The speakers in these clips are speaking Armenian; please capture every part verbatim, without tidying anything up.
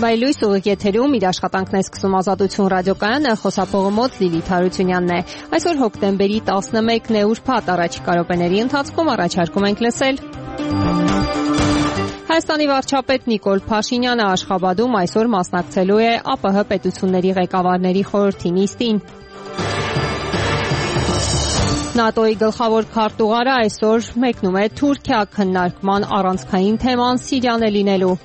Բայլույս ուղիղ իր աշխատանքն է սկսում Ազատություն ռադիոկայանը, խոսափողը մոտ Լիլիթ Հարությունյանն է։ Այսօր հոկտեմբերի տասնմեկն է, ուրբաթ, առաջիկա րոպեների ընթացքում առաջարկում ենք լսել։ Հայաստանի վարչապետ Նիկոլ Փաշինյանը Աշխաբադում այսօր մասնակցելու է ԱՊՀ պետությունների ղեկավարների խորհրդի նիստին։ ՆԱՏՕ-ի գլխավոր քարտուղարը այսօր մեկնում է Թուրքիա, քննարկման առանցքային թեման Սիրիան է լինելու։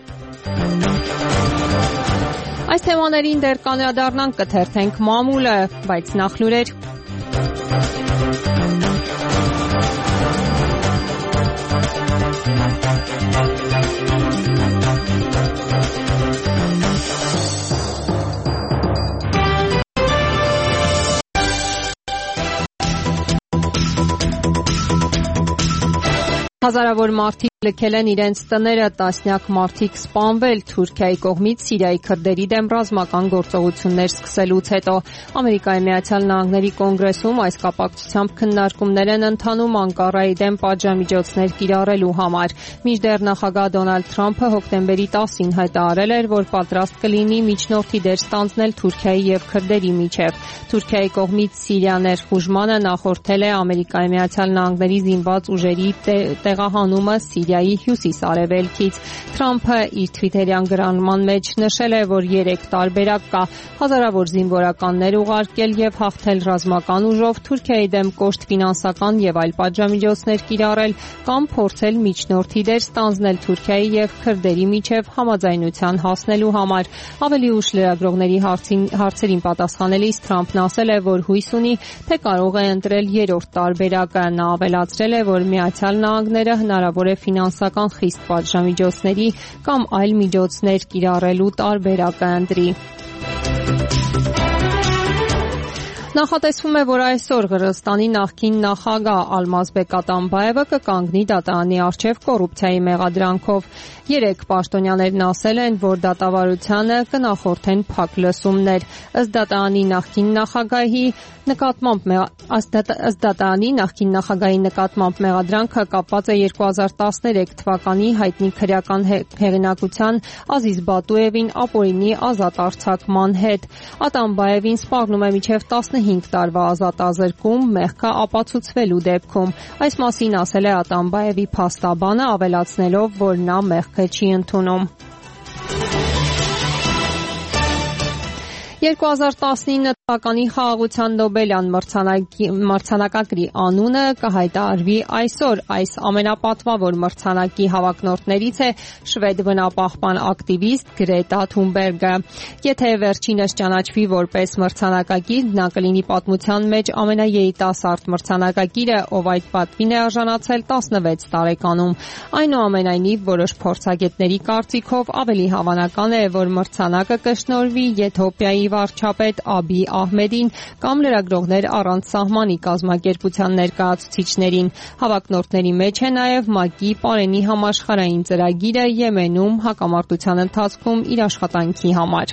Այս թեմաներին դեռ կանրադառնանք, կթերթենք մամուլը, բայց նախ լուրեր։ Հազարավոր մարդիկ լքել են իրենց տները, տասնյակ մարդիկ սպանվել Թուրքիայի կողմից Սիրիայի քրդերի դեմ ռազմական գործողություններ սկսելուց հետո։ Ամերիկայի Միացյալ Նահանգների կոնգրեսում այս կապակցությամբ քննարկումներ են ընթանում Անկարայի դեմ պատժամիջոցներ կիրառելու համար։ Մինչդեռ նախագահ Դոնալդ Թրամփը հոկտեմբերի տասին հայտարարել էր, որ պատրաստ կլինի միջնորդի դեր ստանձնել Թուրքիայի եւ քրդերի միջև։ Թուրքիայի կողմից Սիրիա ներխուժմանը նախորդել է Ամերիկայի Միացյալ Նահանգների զինված ուժերի տեղահանումը Սիրիայի հյուսիս-արևելքից։ Թրամփը իր թվիթերյան գրառման մեջ նշել է, որ երեք տարբերակ կա՝ հազարավոր զինվորականներ ուղարկել եւ հաղթել ռազմական ուժով, Թուրքիայի դեմ կոշտ ֆինանսական եւ այլ պատժամիջոցներ կիրառել կամ փորձել միջնորդի դեր ստանձնել Թուրքիայի եւ քրդերի միջև համաձայնության հասնելու համար։ Ավելի ուշ լրագրողների հարցերին պատասխանելիս Թրամփն ասել է, որ հույս ունի, թե կարող է ընտրել երրորդ տարբերակը։ Նա ավելացրել է, որ Միացյալ Նահանգները հնարավոր է ֆինանսական խիստ պատժամիջոցների կամ այլ միջոցներ կիրառելու տարբերակը ընտրի։ Նախատեսվում է, որ այսօր Ղրղըզստանի նախկին նախագահ Ալմազբեկ Ատամբաևը կկանգնի դատարանի առջև կոռուպցիայի մեղադրանքով։ Երեք պաշտոնյաներն ասել են, որ դատավարությանը կնախորդեն փակ լսումներ։ Ըստ դատարանի նախկին նախագահի նկատմամբ ըստ դատարանի նախկին նախագահի նկատմամբ մեղադրանքը կապված է երկու հազար տասներեք թվականի հայտնի քրեական հեղինակության Ազիզ Բատուևին ապօրինի ազատ արձակման հետ։ Ատամբաևին սպառնում է մինչև տասնհինգ տարվա ազատազրկում մեղքը ապացուցվելու դեպքում։ Այս մասին ասել է Ատամբաևի փաստաբանը, ավելացնելով, որ նա մեղքը չի ընդունում։ երկու հազար տասնինը թվականի խաղաղության Նոբելյան մրցանակակիրի անունը կհայտարարվի այսօր։ Այս ամենապատվավոր մրցանակի հավակնորդներից է շվեդ բնապահպան ակտիվիստ Գրետա Թունբերգը։ Եթե վերջինս ճանաչվի որպես մրցանակակիր, նա կլինի պատմության մեջ ամենաերիտասարդ մրցանակակիրը, ով այդ պատվին է արժանացել տասնվեց տարեկանում։ Այնուամենայնիվ, որոշ փորձագետների կարծիքով ավելի հավանական է, որ մրցանակը կշնորհվի Եթովպիայի վարչապետ Աբի Ահմեդին կամ լրագրողներ առանց սահմանի կազմակերպության ներկայացուցիչներին։ Հավակնորդների մեջ է նաև ՄԱԿ-ի Պարենի համաշխարհային ծրագիրը Եմենում հակամարտության ընթացքում իր աշխատանքի համար։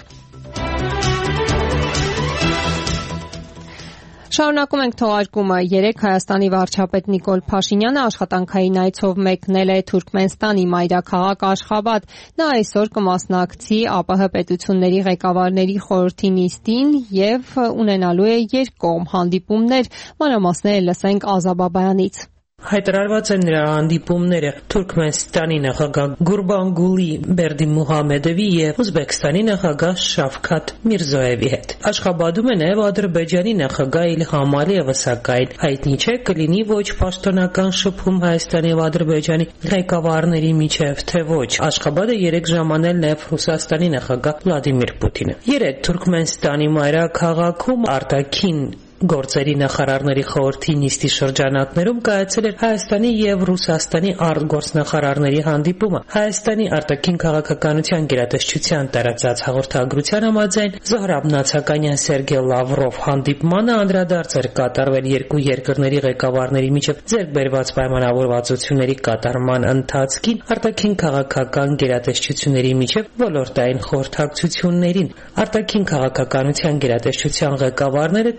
Շարունակում ենք թողարկումը։ Երեկ Հայաստանի վարչապետ Նիկոլ Փաշինյանը աշխատանքային այցով մեկնել է Թուրքմենստանի մայրաքաղաք Աշխաբադ։ Նա այսօր կմասնակցի ԱՊՀ պետությունների ղեկավարների խորհրդի նիստին եւ ունենալու է երկկողմ հանդիպումներ։ Մանրամասները լսենք Ազա Բաբայանից։ Հայտարարված են նրա հանդիպումները Թուրքմենստանի նախագահ Գուրբանգուլի Բերդիմուհամեդովի եւ Ուզբեկստանի նախագահ Շավքաթ Միրզոևի հետ։ Աշխաբադում է նաեւ Ադրբեջանի նախագահ Իլհամ Ալիևը, սակայն հայտնի չէ կլինի ոչ պաշտոնական շփում Հայաստանի եւ Ադրբեջանի ղեկավարների միջև, թե ոչ։ Աշխաբադը երեք ժամանել նաեւ Ռուսաստանի նախագահ Վլադիմիր Պուտինը։ Երեկ Թուրքմենստանի մայրաքաղաքում արտաքին գործերի նախարարների խորհրդի նիստի շրջանակներում կայացել էր Հայաստանի եւ Ռուսաստանի արտգործնախարարների հանդիպումը։ Հայաստանի արտաքին քաղաքականության գերատեսչության տարածած հաղորդագրության համաձայն Զոհրաբ Նացականյան Սերգեյ Լավրով հանդիպմանը անդրադարձ էր կատարվել երկու երկրների ղեկավարների միջև ձեռք բերված պայմանավորվածությունների կատարման ընթացքին, արտաքին քաղաքական գերատեսչությունների միջև ոլորտային խորհրդակցություններին։ Արտաքին քաղաքականության գերատեսչության ղեկավարները քննարկել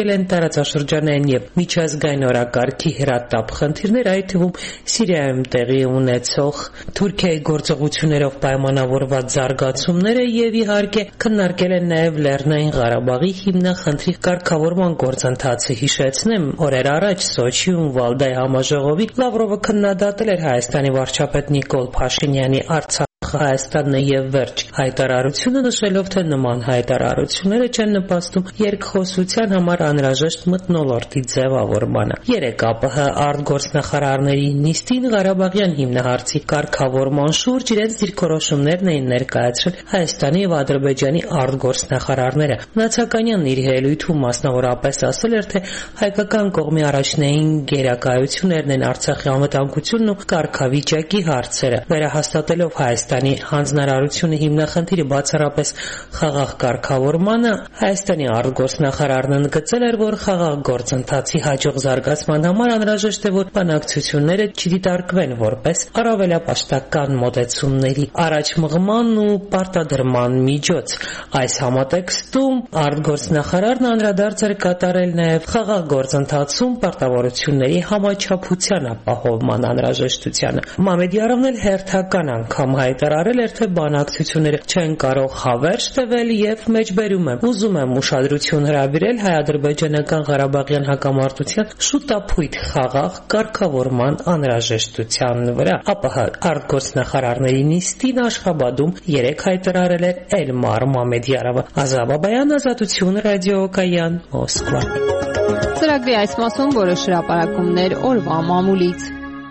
քննարկել են տարածաշրջանային եւ միջազգային օրակարգի հրատապ խնդիրներ, այդ թվում Սիրիայում տեղի ունեցող Թուրքիայի գործողություններով պայմանավորված զարգացումները եւ իհարկե քննարկել են նաեւ Լեռնային Ղարաբաղի հիմնախնդրի կարգավորման գործընթացը։ Հիշեցնեմ, օրեր առաջ Սոչիում Վալդայի համաժողովին Լավրովը քննադատել էր Հայաստանի վարչապետ Նիկոլ Փաշինյանի Արցախ Հայաստանն եւ վերջ հայտարարությունը, նշելով, թե նման հայտարարությունները չեն նպաստում երկխոսության համար անհրաժեշտ մթնոլորտի ձևավորմանը։ Երեք ԱՊՀ արտգործնախարարների նիստին Ղարաբաղյան հիմնահարցի կարգավորման շուրջ իրենց դիրքորոշումներն էին ներկայացրել Հայաստանի եւ Ադրբեջանի արտգործնախարարները։ Նացականյանն իր ելույթում մասնավորապես ասել էր, թե հայկական կողմի առաջնային գերակայություններն են Արցախի անվտանգությունն ու կարգավիճակի հարցերը, վերահաստատելով Հայաստանի հանձնարարությունը հիմնախնդիրը բացառապես խաղաղ կարգավորմանը, Հայաստանի արտգործնախարարն ընդգծել էր, որ խաղաղ գործընթացի հաջող զարգացման համար անհրաժեշտ է, որ բանակցությունները չդիտարկվեն որպես առավելապաշտական մոտեցումների առաջ մղման ու պարտադրման միջոց։ Այս համատեքստում արտգործնախարարն անդրադարձ էր կատարել նաև խաղաղ գործընթացում պարտավորությունների համաչափության ապահովման անհրաժեշտությանը։ Մամեդյարովն էլ հերթական անգամ հայտարարել էր, թե բանակցությունները չեն կարող հավերժ տևել եւ մեջբերում եմ, ուզում եմ ուշադրություն հրավիրել հայ-ադրբեջանական Ղարաբաղյան հակամարտության շուտապույտ խաղաղ կարգավորման անհրաժեշտության վրա։ ԱՊՀ արտգործնախարարների նիստին Աշխաբադում երեք հայտարարել էր Էլմար Մամեդյարովը։ Ազատ Բաբայան, Ազատություն, Ռադիոկայան, Մոսկվա։ Ծրագրի այս մասում որոշ հրապարակումներ օրվա մամուլից։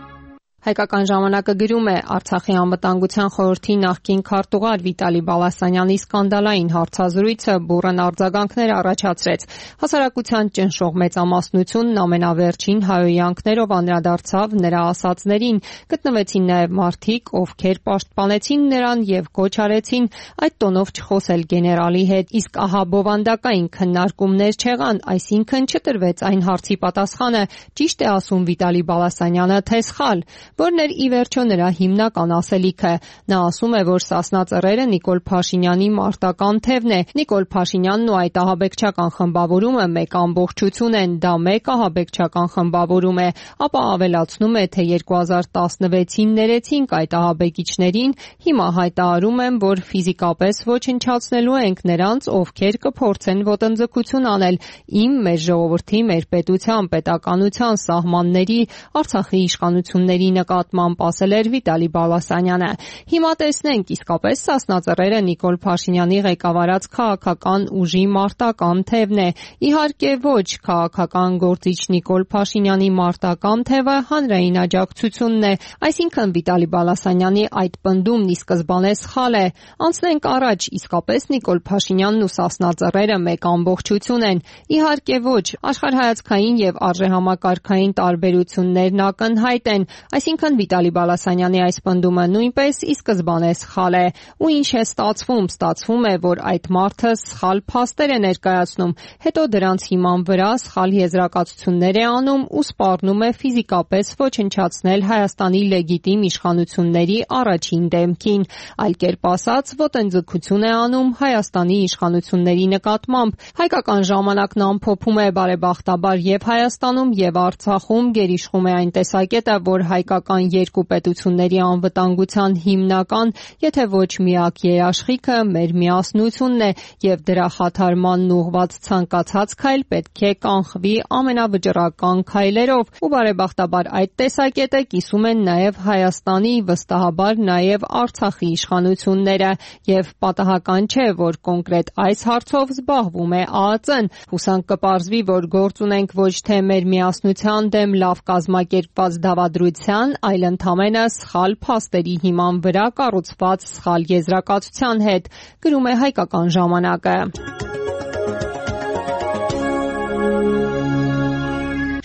Հայկական ժամանակը գրում է Արցախի անվտանգության խորհրդի նախկին քարտուղար Վիտալի Բալասանյանի սկանդալային հարցազրույցը բուռն արձագանքներ առաջացրեց։ Հասարակության ճնշող մեծամասնությունն ամենավերջին հայհոյանքներով անդրադարձավ նրա ասածներին, գտնվեցին նաև մարդիկ, ովքեր պաշտպանեցին նրան եւ կոչ արեցին այդ տոնով չխոսել գեներալի հետ, իսկ ահա բովանդակային քննարկումներ չեղան, այսինքն չտրվեց այն հարցի պատասխանը, ճիշտ է ասում Վիտալի Բալասանյանը, թե սխալ, որն էր ի վերջո նրա հիմնական ասելիքը։ Նա ասում է, որ Սասնա ծռերը Նիկոլ Փաշինյանի մարտական թևն է։ Նիկոլ Փաշինյանն ու այդ ահաբեկչական խմբավորումը մեկ ամբողջություն են, դա մեկ ահաբեկչական խմբավորում է, ապա ավելացնում է, թե երկու հազար տասնվեցին ներեցինք այդ ահաբեկիչներին, հիմա հայտարարում եմ, որ ֆիզիկապես ոչնչացնելու ենք նրանց, ովքեր կփորձեն ոտնձգություն անել իմ, մեր ժողովրդի, մեր պետության, պետականության սահմանների, Արցախի իշխանությունների նկատմամբ, ասել էր Վիտալի Բալասանյանը։ Հիմա տեսնենք, իսկապես Սասնա ծռերը Նիկոլ Փաշինյանի ղեկավարած քաղաքական ուժի մարտական թևն է։ Իհարկե ոչ, քաղաքական գործիչ Նիկոլ Փաշինյանի մարտական թևը հանրային աջակցությունն է, այսինքն Վիտալի Բալասանյանի այդ պնդումն ի սկզբանե սխալ է։ Անցնենք առաջ, իսկապես Նիկոլ Փաշինյանն ու Սասնա ծռերը մեկ ամբողջություն են։ Իհարկե ոչ, աշխարհայացքային եւ արժեհամակարգային տարբերություններն ակնհայտ են, այսինքն Վիտալի Բալասանյանի այս պնդումը նույնպես ի սկզբանե սխալ է։ Ու ինչ է ստացվում, ստացվում է, որ այդ մարդը սխալ փաստեր է ներկայացնում, հետո դրանց հիման վրա սխալ եզրակացություններ է անում ու սպառնում է ֆիզիկապես ոչնչացնել Հայաստանի լեգիտիմ իշխանությունների առաջին դեմքին, այլ կերպ ասած, ոտնձգություն է անում Հայաստանի իշխանությունների նկատմամբ։ Հայկական ժամանակն ամփոփում է բարեբախտաբար եւ Հայաստանում եւ Արցախում գերիշխում է այն տեսակետը, որ հայկական երկու պետությունների անվտանգության հիմնական, եթե ոչ միակ երաշխիքը մեր միասնությունն է եւ դրա խաթարմանն ուղղված ցանկացած քայլ պետք է կանխվի ամենավճռական քայլերով, ու բարեբախտաբար այդ տեսակետը կիսում են նաեւ Հայաստանի, վստահաբար նաեւ Արցախի իշխանությունները, եւ պատահական չէ, որ կոնկրետ այս հարցով զբաղվում է ԱԱԾ-ն։ Հուսանք կպարզվի, որ գործ ունենք ոչ թե մեր միասնության դեմ լավ կազմակերպված դավադրության, այլ ընդամենը սխալ փաստերի հիման վրա կառուցված սխալ եզրակացության հետ, գրում է Հայկական ժամանակը։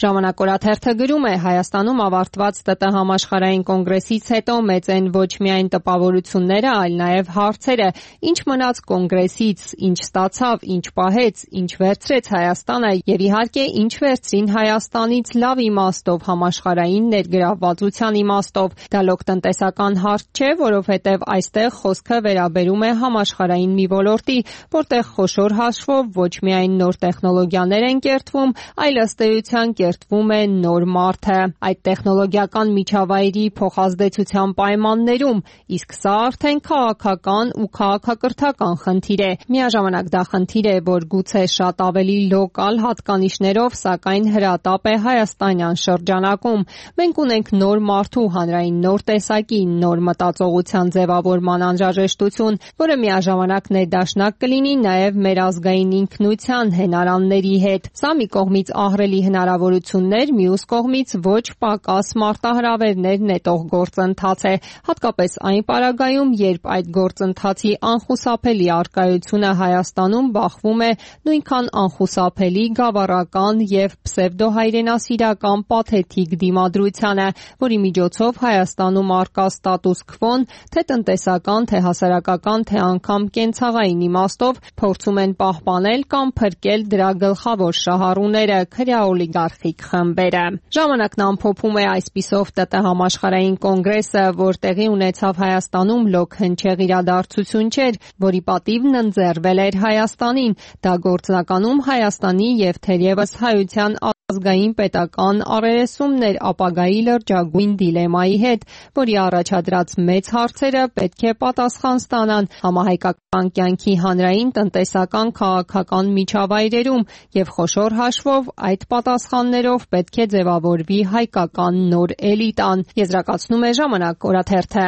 Ժամանակ օրաթերթը գրում է. Հայաստանում ավարտված ՏՏ համաշխարհային կոնգրեսից հետո մեծ են ոչ միայն տպավորությունները, այլ նաև հարցերը. ինչ մնաց կոնգրեսից, ինչ ստացավ, ինչ պահեց, ինչ վերցրեց Հայաստանը եւ իհարկե ինչ վերցրին Հայաստանից լավ իմաստով, համաշխարհային ներգրավվածության իմաստով։ Դա լոկ տնտեսական հարց չէ, որովհետեւ այստեղ խոսքը վերաբերում է համաշխարհային մի ոլորտի, որտեղ խոշոր հաշվով ոչ միայն նոր տեխնոլոգիաներ են կերտվում, այլ ըստ էության կերտվում է նոր մարդը։ Այդ տեխնոլոգիական միջավայրի փոխազդեցության պայմաններում, իսկ սա արդեն քաղաքական ու քաղաքակրթական խնդիր է։ Միաժամանակ դա խնդիր է, որ գուցե շատ ավելի լոկալ հատկանիշներով, սակայն հրատապ է հայաստանյան շրջանակում։ Մենք ունենք նոր մարդու հանրային նոր տեսակի, նոր մտածողության ձևավորման անհրաժեշտություն, որը միաժամանակ ներդաշնակ կլինի նաև մեր ազգային ինքնության հենարանների հետ։ Սա մի կողմից ահռելի հնարավորություններ, մյուս կողմից ոչ պակաս մարտահրավերներ նետող գործընթաց է, հատկապես այն պարագայում, երբ այդ գործընթացի անխուսափելի առկայությունը Հայաստանում բախվում է նույնքան անխուսափելի գավառական եւ պսևդոհայրենասիրական պաթետիկ դիմադրությանը, որի միջոցով Հայաստանում առկա ստատուս քվոն, թե տնտեսական, թե հասարակական, թե անգամ կենցաղային իմաստով փորձում են պահպանել կամ փրկել դրա գլխավոր շահառուները, քրեաօլիգարխիկ խմբերը։ Ժամանակն ամփոփում է այսպիսով ՏՏ համաշխարհային կոնգրեսը, որ տեղի ունեցավ Հայաստանում լոկ հնչեղ իրադարձություն չէր, որի պատիվն ընձեռվել էր Հայաստանին։ Դա գործնականում Հայաստանի եւ թերևս հայության ազգային պետական առերեսումներ ապագայի լրջագույն դիլեմայի հետ, որի առաջադրած մեծ հարցերը պետք է պատասխան ստանան համահայկական կյանքի հանրային, տնտեսական, քաղաքական միջավայրերում եւ խոշոր հաշվով այդ պատասխաններով պետք է ձևավորվի հայկական նոր էլիտան։ Եզրակացնում է Ժամանակ օրաթերթը։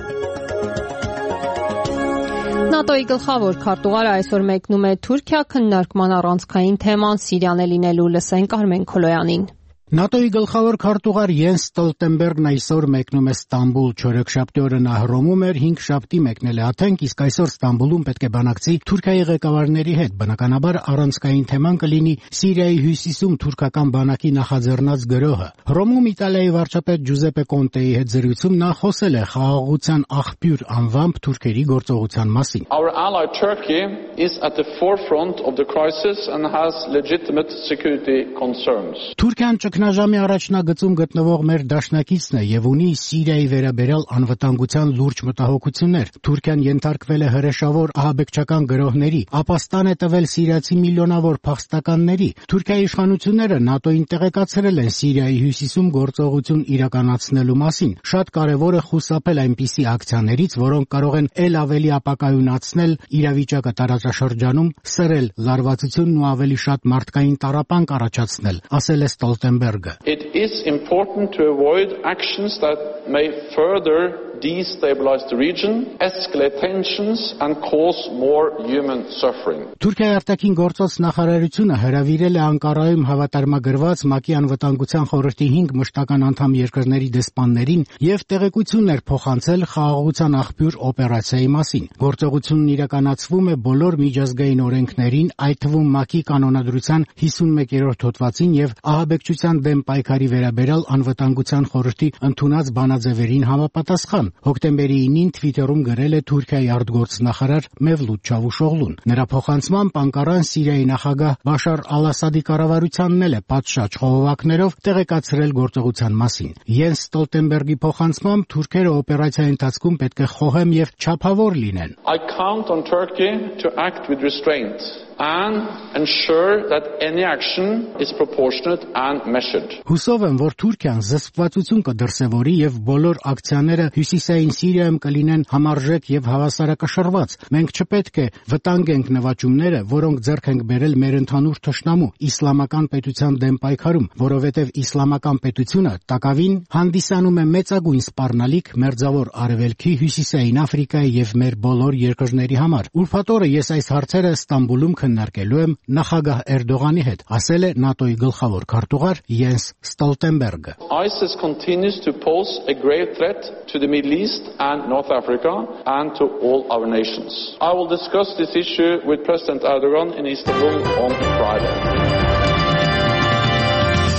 ՆԱՏՕ-ի գլխավոր քարտուղարը այսօր մեկնում է Թուրքիա, քննարկման առանցքային թեման Սիրիան է լինելու, լսենք Արմեն Քոլոյանին։ ՆԱՏՕ-ի գլխավոր քարտուղար Յենս Ստոլտենբերգն այսօր մեկնում է Ստամբուլ, չորեքշաբթի օրը նա Հռոմում էր, հինգշաբթի մեկնել է Աթենք, իսկ այսօր Ստամբուլում պետք է բանակցի Թուրքիայի ղեկավարների հետ։ Բնականաբար առանցքային թեման կլինի Սիրիայի հյուսիսում թուրքական բանակի նախաձեռնած գրոհը։ Հռոմում Իտալիայի վարչապետ Ջուզեպե Կոնտեի հետ զրույցում նա խոսել է խաղաղության աղբյուր անվամբ թուրքերի գործողության մասին։ Our ally Turkey is at the forefront of the crisis and has legitimate security concerns. Թուրքիան ճգնաժամի առաջնագծում գտնվող մեր դաշնակիցն է եւ ունի Սիրիայի վերաբերյալ անվտանգության լուրջ մտահոգություններ։ Թուրքիան ենթարկվել է հրեշավոր ահաբեկչական գրոհների, ապաստան է տվել սիրիացի միլիոնավոր փախստականների։ Թուրքիայի իշխանությունները ՆԱՏՕ-ին տեղեկացրել են Սիրիայի հյուսիսում գործողություն իրականացնելու մասին։ Շատ կարևոր է խուսափել այնպիսի ակցիաներից, որոնք կարող են ել ավելի ապակայունացնել իրավիճակը տարածաշրջանում, սրել լարվածությունն ու ավելի շատ մարդկային տառապանք առաջացնել, ասել է Ստոլտենբերգը։ It is important to avoid actions that may further destabilize the region, escalate tensions and cause more human suffering. Թուրքիայի արտաքին գործոց նախարարությունը հրավիրել է Անկարայում հավատարմագրված ՄԱԿ-ի անվտանգության խորհրդի հինգ մշտական անդամ երկրների դեսպաններին եւ տեղեկություններ փոխանցել խաղաղության աղբյուր օպերացիայի մասին։ Գործողությունն իրականացվում է բոլոր միջազգային օրենքներին, այդ թվում ՄԱԿ-ի կանոնադրության հիսունմեկերորդ հոդվածին եւ ահաբեկչության դեմ պայքարի վերաբերյալ անվտանգության խորհրդի ընդունած բանաձևերին համապատասխան։ Հոկտեմբերի ինին Թվիտերում գրել է Թուրքիայի արտգործնախարար Մևլութ Չավուշօղլուն։ Նրա փոխանցմամբ Անկարան Սիրիայի նախագահ Բաշար Ալ-Ասադի կառավարությանն էլ է պատշաճ խողովակներով տեղեկացրել գործողության մասին։ Յենս Ստոլտենբերգի փոխանցմամբ թուրքերը օպերացիայի ընթացքում պետք է խոհեմ եւ չափավոր լինեն։ I count on Turkey to act with restraint and ensure that any action is proportionate and measured. Հուսով եմ, որ Թուրքիան զսպվածություն կդրսևորի եւ բոլոր ակցիաները հյուսիսային Սիրիայում կլինեն համարժեք եւ հավասարակշռված։ Մենք չպետք է վտանգենք նվաճումները, որոնք ձեռք ենք բերել մեր ընդհանուր թշնամու իսլամական պետության դեմ պայքարում, որովհետեւ իսլամական պետությունը տակավին հանդիսանում է մեծագույն սպառնալիք Մերձավոր Արևելքի, Հյուսիսային Աֆրիկայի եւ մեր բոլոր երկրների համար։ Ուրբաթ օրը ես այս հարցերը Ստամբուլում քննարկելու եմ նախագահ Էրդողանի հետ, ասել է ՆԱՏՕ-ի գլխավոր քարտուղար Յենս Ստոլտենբերգը։ ISIS continues to pose a grave threat to the Middle East and North Africa and to all our nations. I will discuss this issue with President Erdogan in Istanbul on Friday.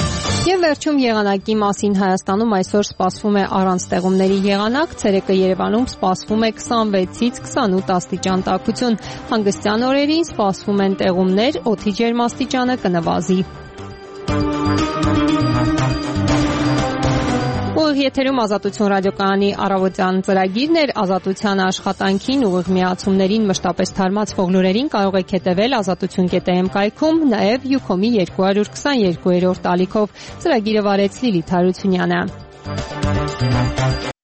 Եվ վերջում եղանակի մասին Հայաստանում այսօր սպասվում է առանց տեղումների եղանակ, ցերեկը Երևանում սպասվում է քսանվեցից քսանութ աստիճան տաքություն, հանգստյան օրերին սպասվում են տեղումներ, օդի ջերմաստիճանը կնվազի։ Ուղիղ եթերում Ազատություն ռադիոկայանի առավոտյան ծրագիրն էր, Ազատության աշխատանքին, ուղիղ միացումներին, մշտապես թարմացվող լուրերին կարող եք հետևել ազատություն կետ է էմ կայքում, նաև Յուքոմի երկու հարյուր քսաներկու ալիքով։ Ծրագիրը վարեց Լիլիթ Հարությունյանը։